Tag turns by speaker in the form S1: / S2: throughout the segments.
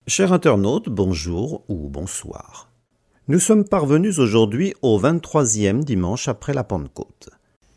S1: Chers internautes, bonjour ou bonsoir. Nous sommes parvenus aujourd'hui au 23e dimanche après la Pentecôte.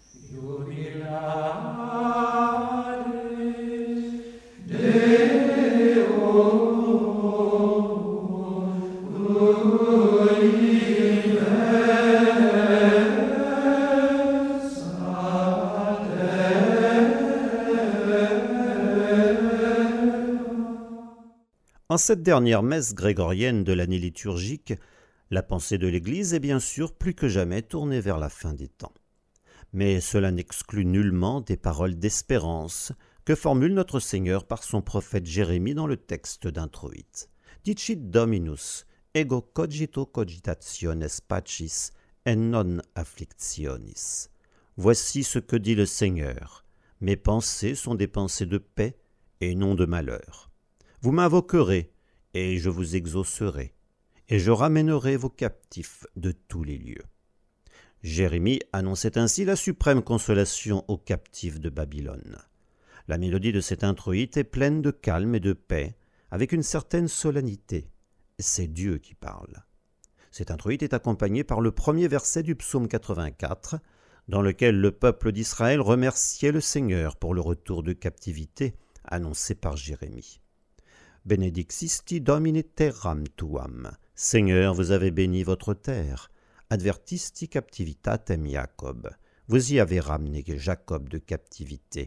S1: En cette dernière messe grégorienne de l'année liturgique, la pensée de l'Église est bien sûr plus que jamais tournée vers la fin des temps. Mais cela n'exclut nullement des paroles d'espérance que formule notre Seigneur par son prophète Jérémie dans le texte d'introït. Dicit Dominus, ego cogito cogitationes pacis et non afflictionis. Voici ce que dit le Seigneur. Mes pensées sont des pensées de paix et non de malheur. Vous m'invoquerez, et je vous exaucerai, et je ramènerai vos captifs de tous les lieux. Jérémie annonçait ainsi la suprême consolation aux captifs de Babylone. La mélodie de cet introït est pleine de calme et de paix, avec une certaine solennité. C'est Dieu qui parle. Cet introït est accompagné par le premier verset du psaume 84, dans lequel le peuple d'Israël remerciait le Seigneur pour le retour de captivité annoncé par Jérémie. Benedixisti Domine terram tuam. Seigneur, vous avez béni votre terre. Advertisti captivitatem Jacob. Vous y avez ramené Jacob de captivité.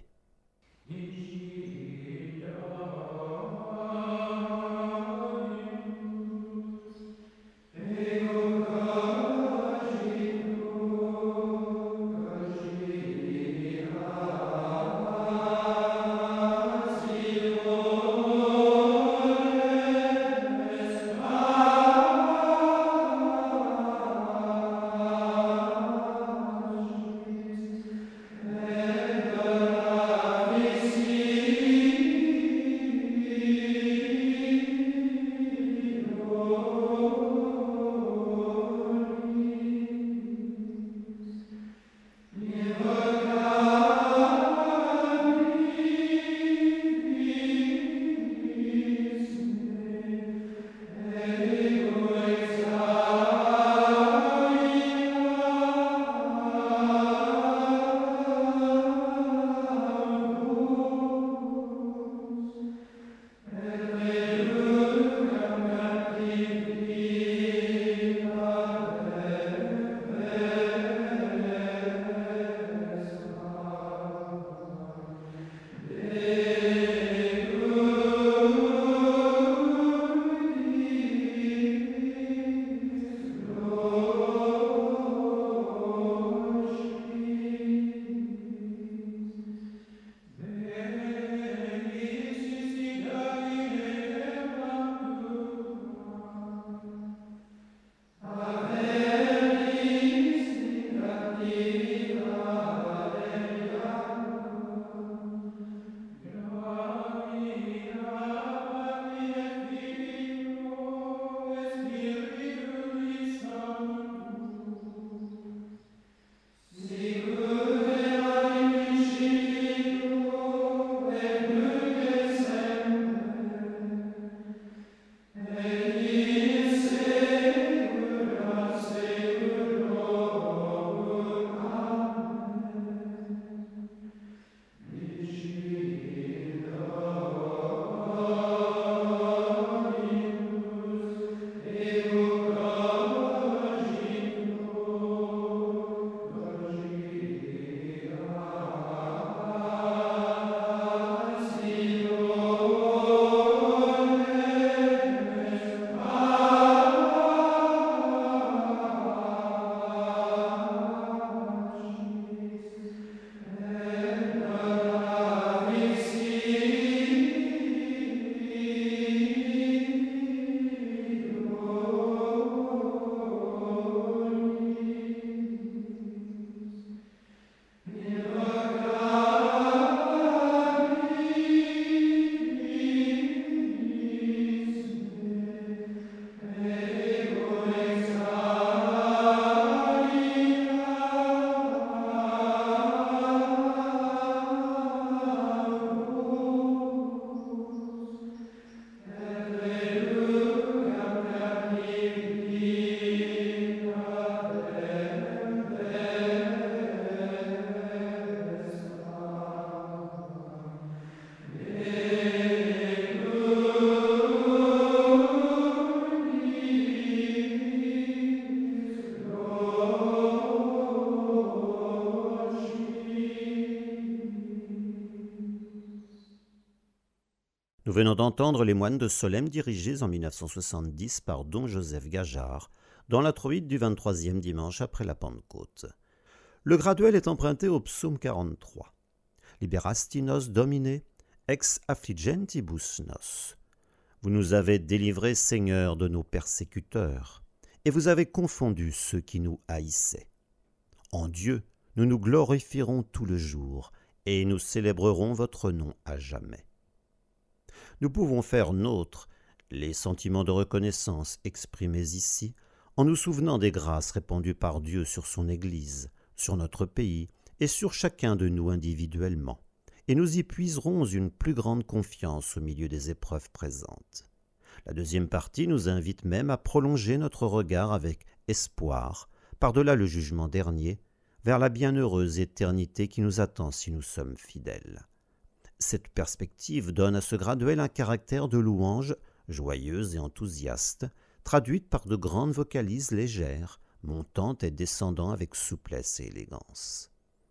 S1: venons d'entendre Les Moines de Solesmes dirigés en 1970 par Don Joseph Gajard dans l'introïde du 23e dimanche après la Pentecôte. Le graduel est emprunté au psaume 43. Liberasti nos Domine, ex affligentibus nos. Vous nous avez délivrés, Seigneur, de nos persécuteurs, et vous avez confondu ceux qui nous haïssaient. En Dieu, nous nous glorifierons tout le jour, et nous célébrerons votre nom à jamais. Nous pouvons faire nôtres les sentiments de reconnaissance exprimés ici, en nous souvenant des grâces répandues par Dieu sur son Église, sur notre pays et sur chacun de nous individuellement, et nous y puiserons une plus grande confiance au milieu des épreuves présentes. La deuxième partie nous invite même à prolonger notre regard avec espoir, par-delà le jugement dernier, vers la bienheureuse éternité qui nous attend si nous sommes fidèles. Cette perspective donne à ce graduel un caractère de louange, joyeuse et enthousiaste, traduite par de grandes vocalises légères, montant et descendant avec souplesse et élégance.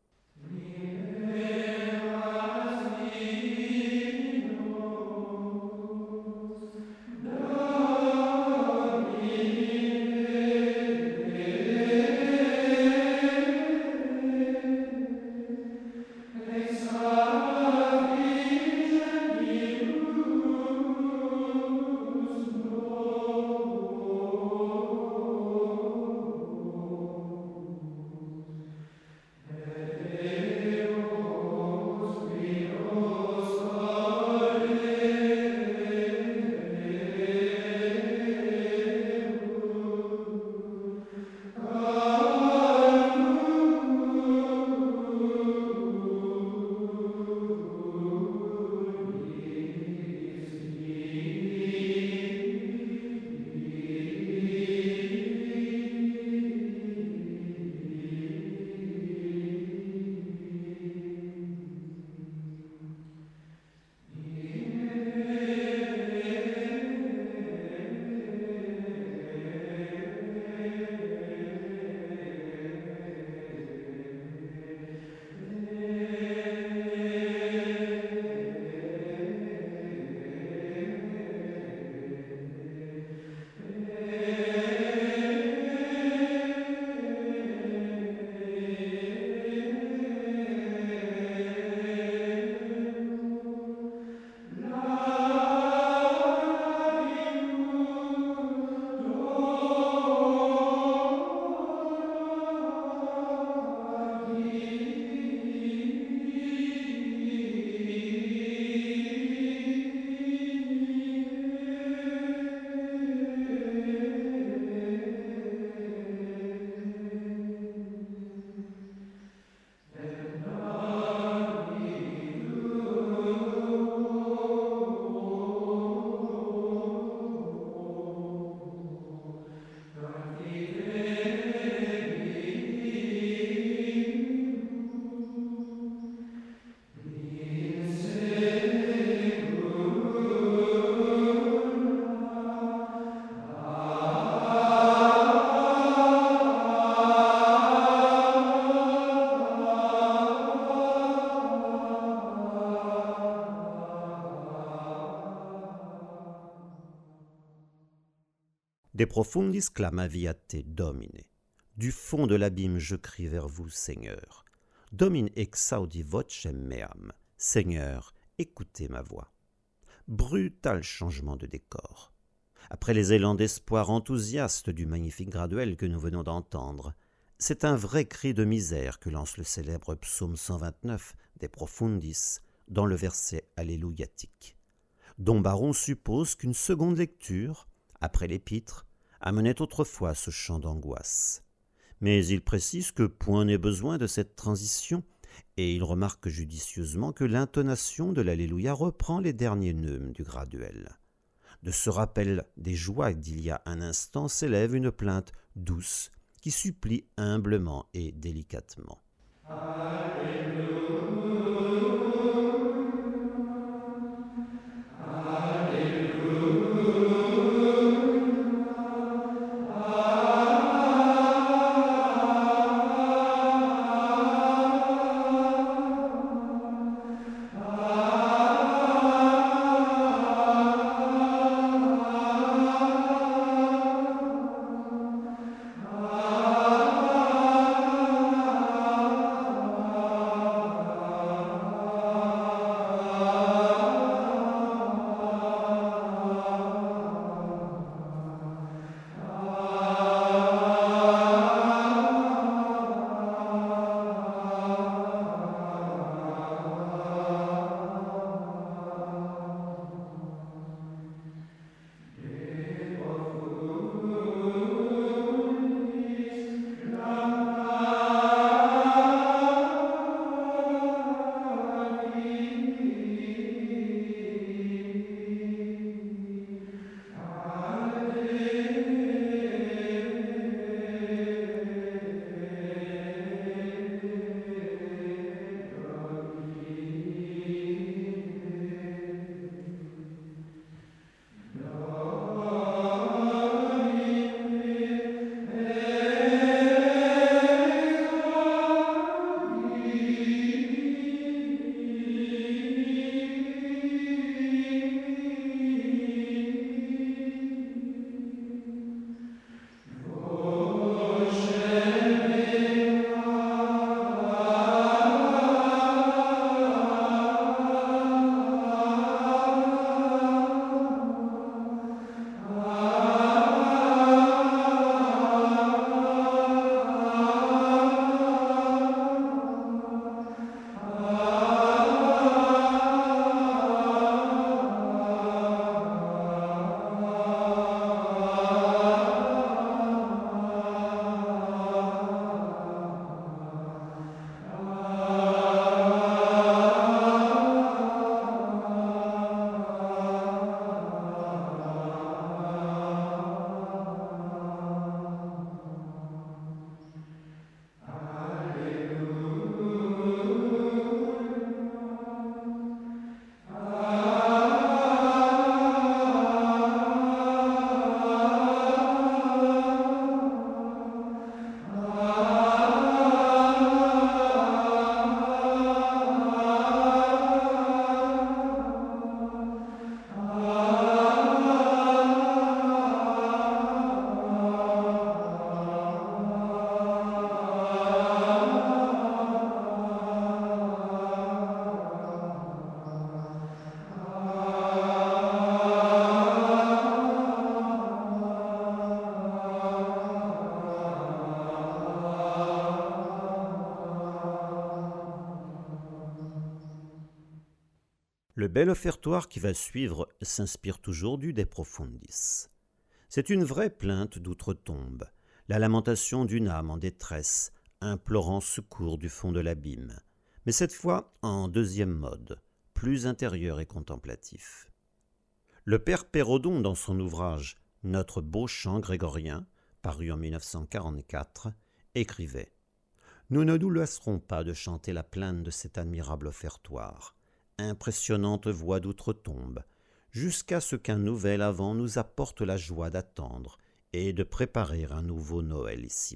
S1: De profundis clamavi te, Domine. Du fond de l'abîme je crie vers vous, Seigneur. Domine exaudi vocem meam. Seigneur, écoutez ma voix. Brutal changement de décor. Après les élans d'espoir enthousiastes du magnifique graduel que nous venons d'entendre, c'est un vrai cri de misère que lance le célèbre psaume 129 des Profundis dans le verset alléluiatique. Dom Baron suppose qu'une seconde lecture, après l'épître, amenait autrefois ce chant d'angoisse. Mais il précise que point n'est besoin de cette transition, et il remarque judicieusement que l'intonation de l'Alléluia reprend les derniers neumes du graduel. De ce rappel des joies d'il y a un instant s'élève une plainte douce qui supplie humblement et délicatement. Le bel offertoire qui va suivre s'inspire toujours du De Profundis. C'est une vraie plainte d'outre-tombe, la lamentation d'une âme en détresse, implorant secours du fond de l'abîme, mais cette fois en deuxième mode, plus intérieur et contemplatif. Le père Pérodon, dans son ouvrage « Notre beau chant grégorien », paru en 1944, écrivait « Nous ne nous lasserons pas de chanter la plainte de cet admirable offertoire, impressionnante voix d'outre-tombe, jusqu'à ce qu'un nouvel avant nous apporte la joie d'attendre et de préparer un nouveau Noël ici-bas. »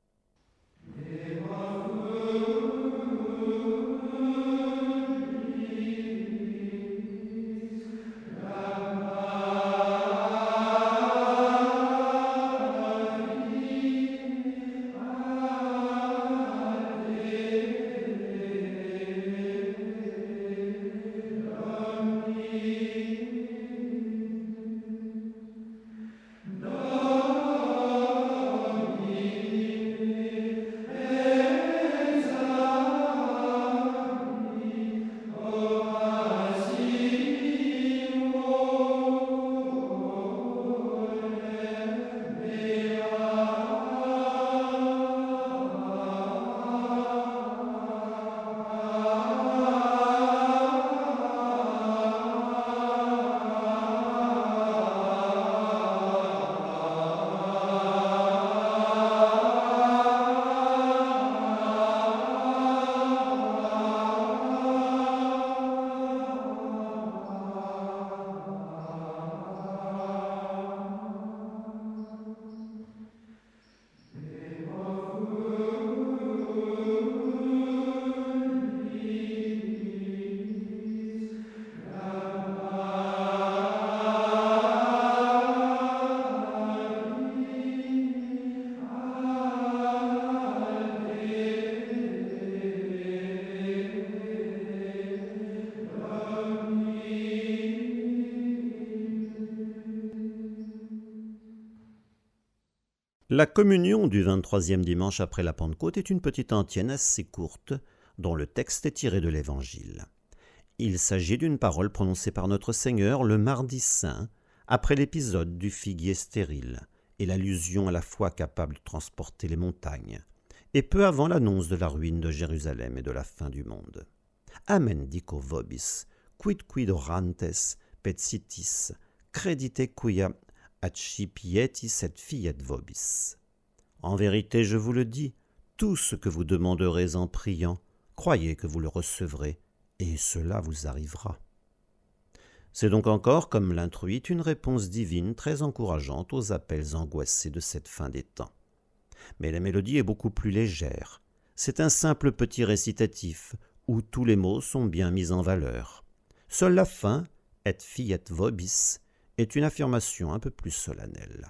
S1: La communion du 23e dimanche après la Pentecôte est une petite antienne assez courte dont le texte est tiré de l'Évangile. Il s'agit d'une parole prononcée par notre Seigneur le mardi saint, après l'épisode du figuier stérile et l'allusion à la foi capable de transporter les montagnes, et peu avant l'annonce de la ruine de Jérusalem et de la fin du monde. Amen dico vobis, quid orantes petitis, credite quia accipietis et fiet vobis. En vérité, je vous le dis, tout ce que vous demanderez en priant, croyez que vous le recevrez, et cela vous arrivera. C'est donc encore, comme l'introit, une réponse divine très encourageante aux appels angoissés de cette fin des temps. Mais la mélodie est beaucoup plus légère. C'est un simple petit récitatif, où tous les mots sont bien mis en valeur. Seule la fin, et fiet vobis, est une affirmation un peu plus solennelle.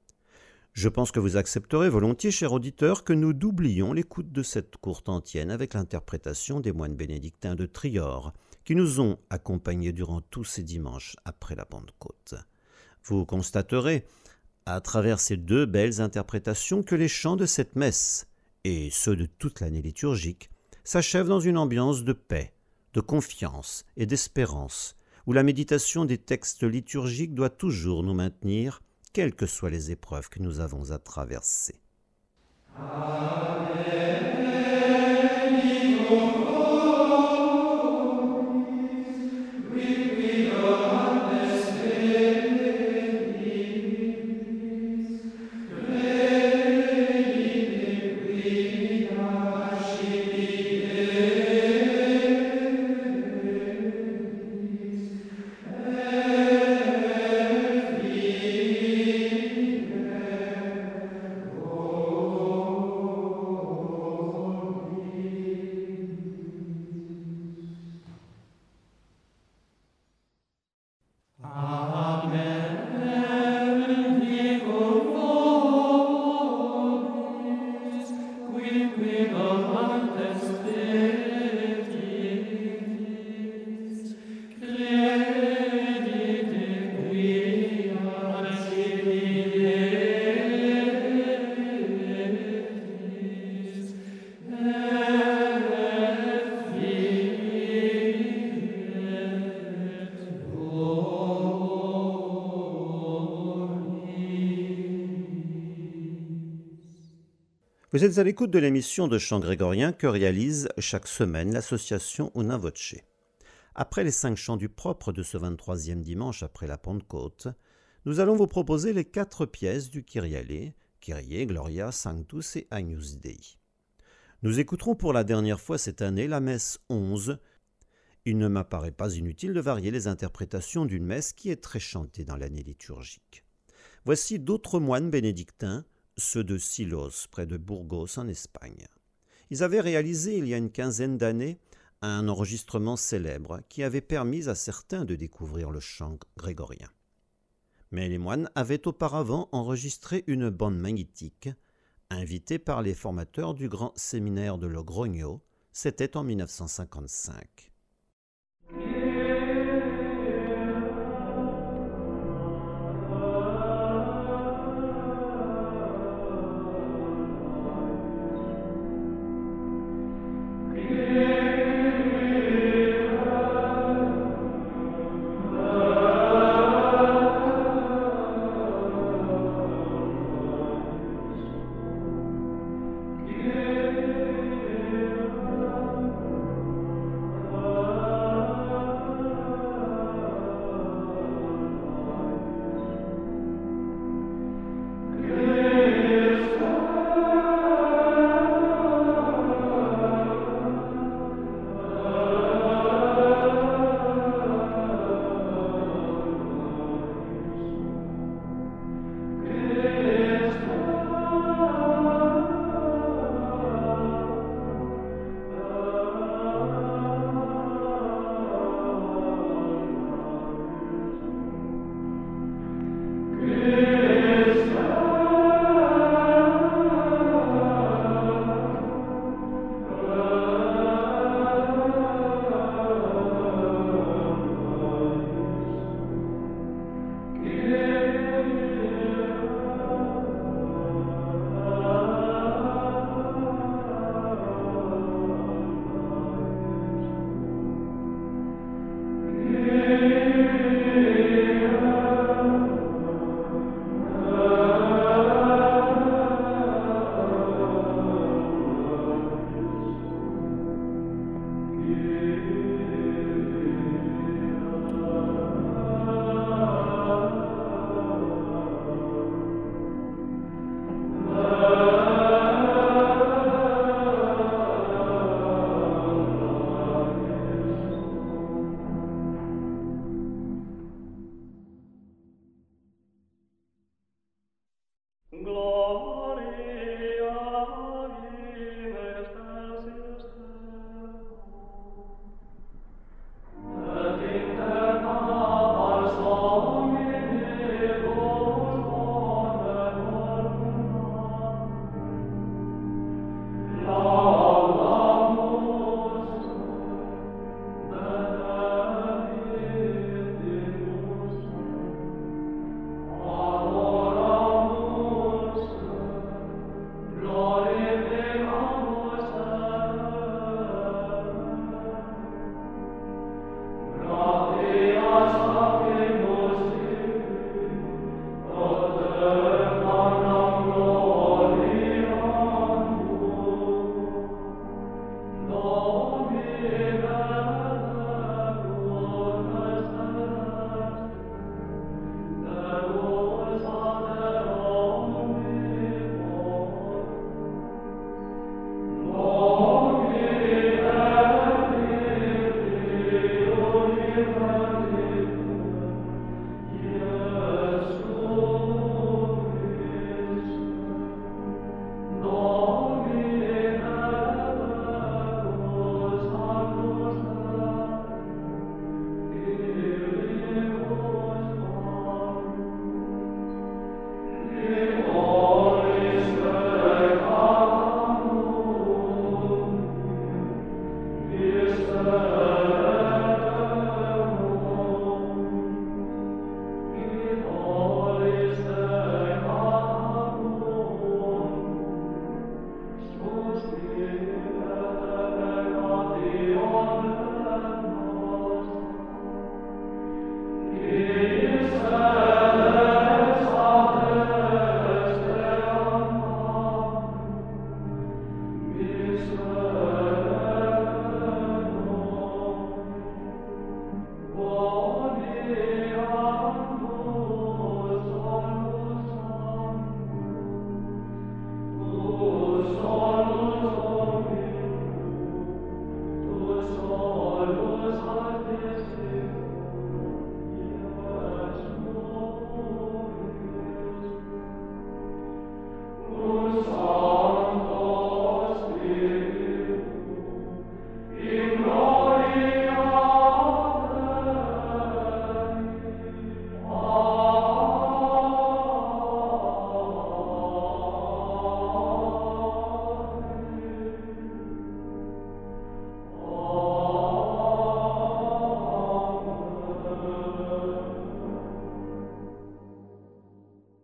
S1: Je pense que vous accepterez volontiers, cher auditeur, que nous doublions l'écoute de cette courte antienne avec l'interprétation des moines bénédictins de Trior, qui nous ont accompagnés durant tous ces dimanches après la Pentecôte. Vous constaterez, à travers ces deux belles interprétations, que les chants de cette messe, et ceux de toute l'année liturgique, s'achèvent dans une ambiance de paix, de confiance et d'espérance, où la méditation des textes liturgiques doit toujours nous maintenir, quelles que soient les épreuves que nous avons à traverser. Vous êtes à l'écoute de l'émission de chant grégorien que réalise chaque semaine l'association Una Voce. Après les 5 chants du propre de ce 23e dimanche après la Pentecôte, nous allons vous proposer les 4 pièces du Kyrie, Kyrie, Gloria, Sanctus et Agnus Dei. Nous écouterons pour la dernière fois cette année la messe 11. Il ne m'apparaît pas inutile de varier les interprétations d'une messe qui est très chantée dans l'année liturgique. Voici d'autres moines bénédictins, ceux de Silos, près de Burgos en Espagne. Ils avaient réalisé il y a une quinzaine d'années un enregistrement célèbre qui avait permis à certains de découvrir le chant grégorien. Mais les moines avaient auparavant enregistré une bande magnétique, invitée par les formateurs du grand séminaire de Logroño, c'était en 1955.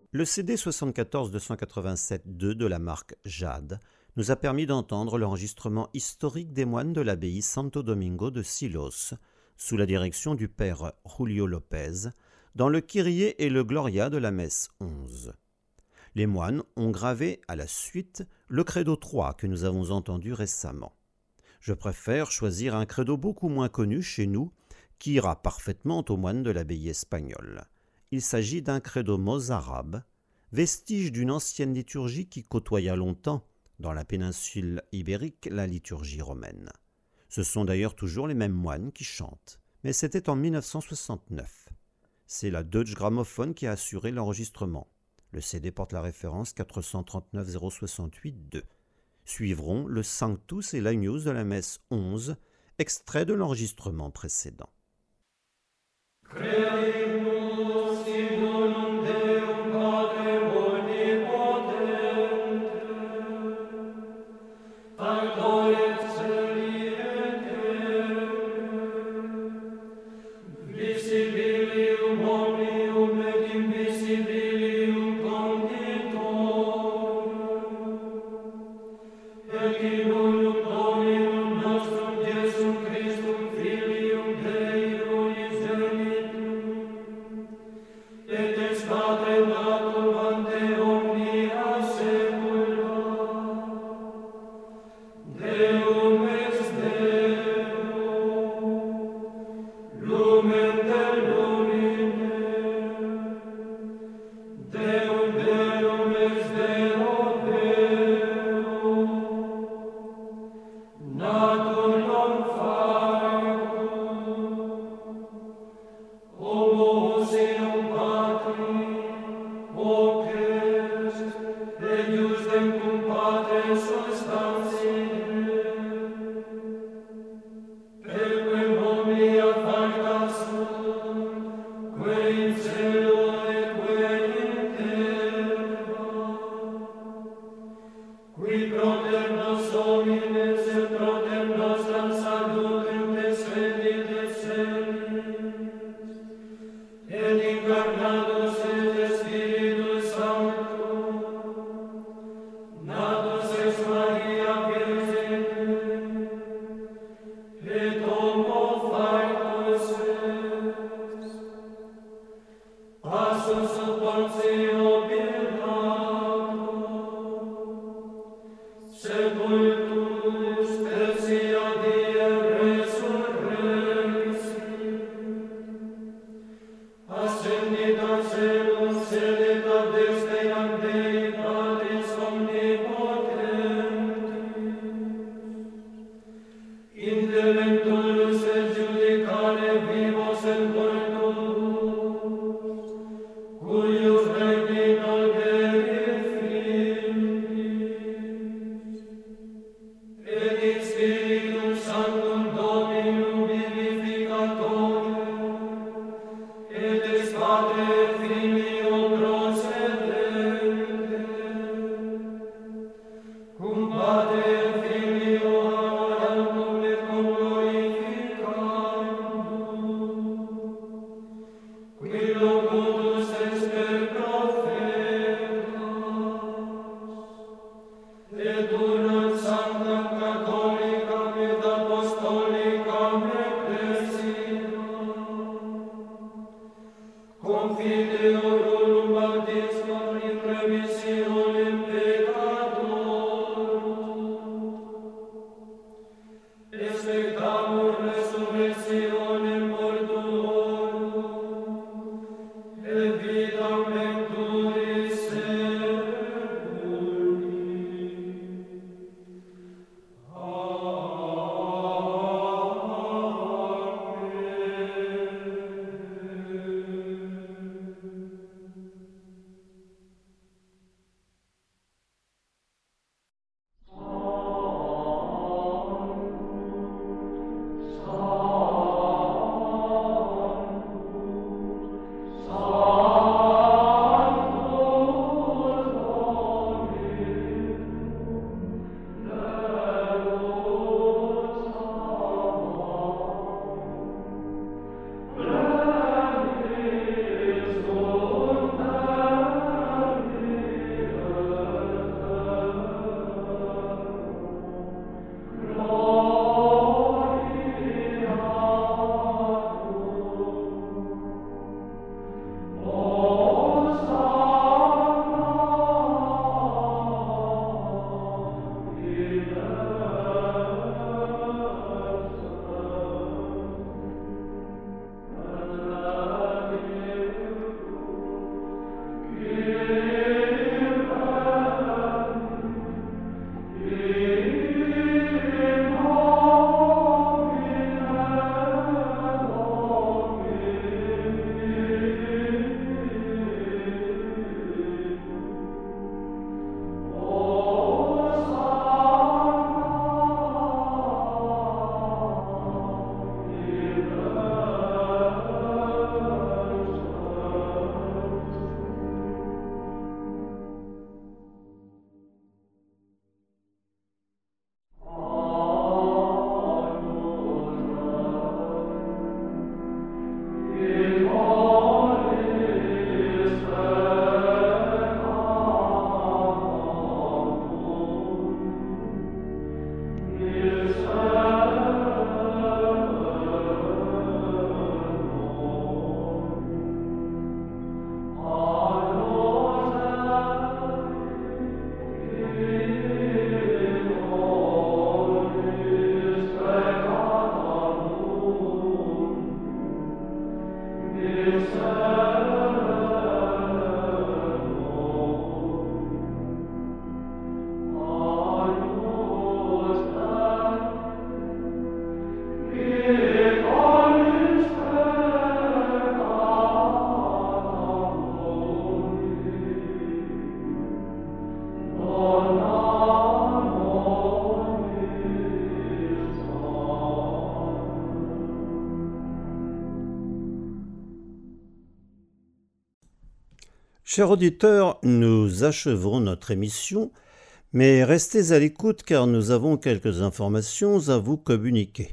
S1: Le CD 74-287-2 de la marque Jade nous a permis d'entendre l'enregistrement historique des moines de l'abbaye Santo Domingo de Silos, sous la direction du père Julio Lopez, dans le Kyrie et le Gloria de la messe 11. Les moines ont gravé à la suite le credo 3 que nous avons entendu récemment. Je préfère choisir un credo beaucoup moins connu chez nous, qui ira parfaitement aux moines de l'abbaye espagnole. Il s'agit d'un credo mozarabe, vestige d'une ancienne liturgie qui côtoya longtemps, dans la péninsule ibérique, la liturgie romaine. Ce sont d'ailleurs toujours les mêmes moines qui chantent, mais c'était en 1969. C'est la Deutsche Grammophon qui a assuré l'enregistrement. Le CD porte la référence 439 068 2. Suivront le Sanctus et l'Agnus de la messe 11, extrait de l'enregistrement précédent. Chers auditeurs, nous achevons notre émission, mais restez à l'écoute car nous avons quelques informations à vous communiquer.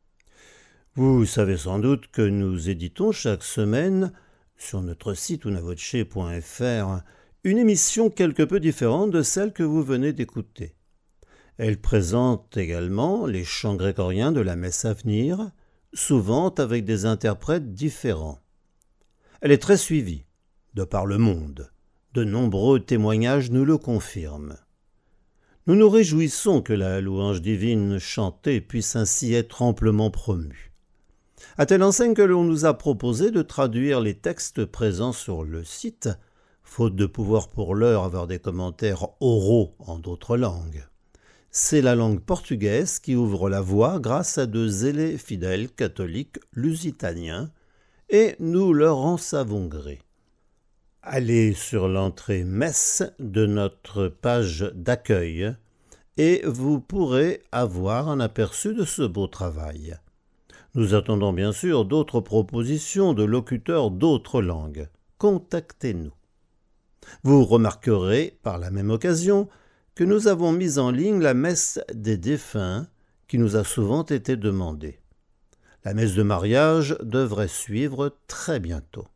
S1: Vous savez sans doute que nous éditons chaque semaine, sur notre site unavoce.fr, une émission quelque peu différente de celle que vous venez d'écouter. Elle présente également les chants grégoriens de la messe à venir, souvent avec des interprètes différents. Elle est très suivie, de par le monde. De nombreux témoignages nous le confirment. Nous nous réjouissons que la louange divine chantée puisse ainsi être amplement promue. À telle enseigne que l'on nous a proposé de traduire les textes présents sur le site, faute de pouvoir pour l'heure avoir des commentaires oraux en d'autres langues. C'est la langue portugaise qui ouvre la voie grâce à de zélés fidèles catholiques lusitaniens, et nous leur en savons gré. Allez sur l'entrée messe de notre page d'accueil et vous pourrez avoir un aperçu de ce beau travail. Nous attendons bien sûr d'autres propositions de locuteurs d'autres langues. Contactez-nous. Vous remarquerez par la même occasion que nous avons mis en ligne la messe des défunts qui nous a souvent été demandée. La messe de mariage devrait suivre très bientôt.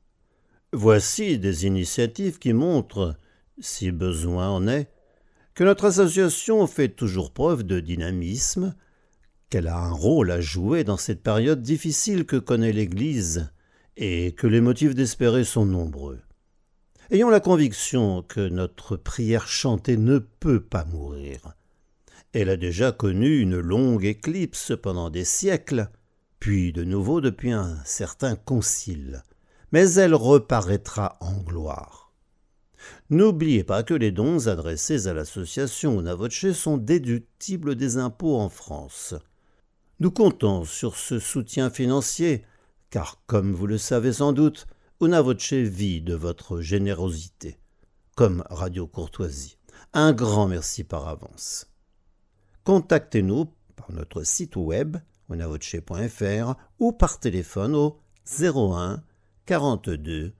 S1: Voici des initiatives qui montrent, si besoin en est, que notre association fait toujours preuve de dynamisme, qu'elle a un rôle à jouer dans cette période difficile que connaît l'Église et que les motifs d'espérer sont nombreux. Ayons la conviction que notre prière chantée ne peut pas mourir. Elle a déjà connu une longue éclipse pendant des siècles, puis de nouveau depuis un certain concile. Mais elle reparaîtra en gloire. N'oubliez pas que les dons adressés à l'association Unavoce sont déductibles des impôts en France. Nous comptons sur ce soutien financier, car comme vous le savez sans doute, Unavoce vit de votre générosité, comme Radio Courtoisie. Un grand merci par avance. Contactez-nous par notre site web unavoce.fr ou par téléphone au 01 42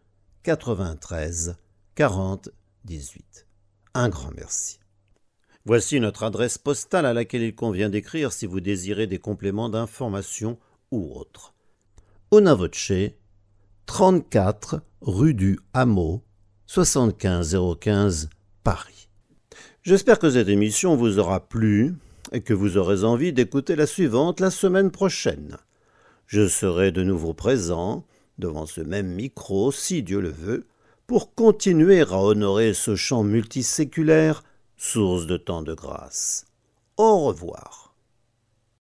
S1: 93 40 18. Un grand merci. Voici notre adresse postale à laquelle il convient d'écrire si vous désirez des compléments d'information ou autres. Unavoce, 34 rue du Hameau, 75 015, Paris. J'espère que cette émission vous aura plu et que vous aurez envie d'écouter la suivante la semaine prochaine. Je serai de nouveau présent devant ce même micro, si Dieu le veut, pour continuer à honorer ce chant multiséculaire, source de tant de grâce. Au revoir.